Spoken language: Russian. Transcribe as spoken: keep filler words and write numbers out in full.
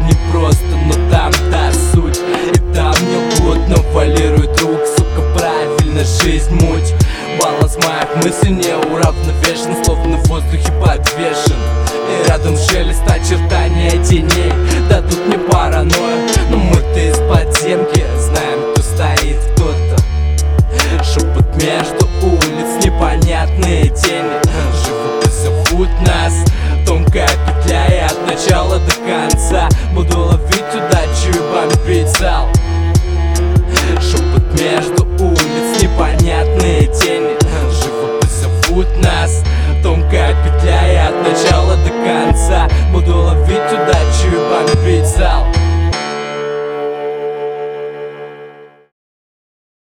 непросто, но там та суть. И там не лгут, но валирует друг, сука, правильно, жизнь муть. Баланс моих мыслей не уравновешен, словно в воздухе подвешен. И рядом шелест очертания теней дадут мне паранойю. Но мы-то из подземки знаем, кто стоит, кто-то. Шепот между улиц, непонятные тени живут и зовут нас. Тонкая петля и от начала до конца